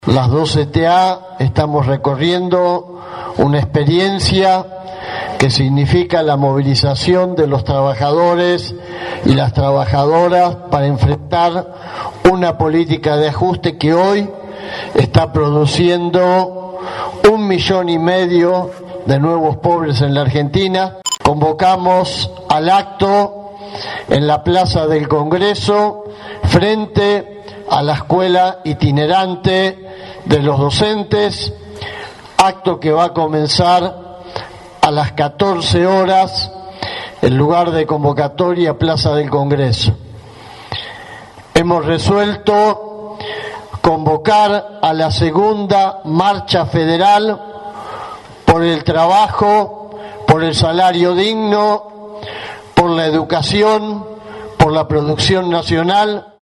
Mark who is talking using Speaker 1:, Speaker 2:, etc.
Speaker 1: Las 2CTA estamos recorriendo una experiencia que significa la movilización de los trabajadores y las trabajadoras para enfrentar una política de ajuste que hoy está produciendo 1,5 millones de nuevos pobres en la Argentina. Convocamos al acto en la Plaza del Congreso frente a la escuela itinerante de los docentes, acto que va a comenzar a las 14 horas, en lugar de convocatoria Plaza del Congreso. Hemos resuelto convocar a la segunda marcha federal por el trabajo, por el salario digno, por la educación, por la producción nacional.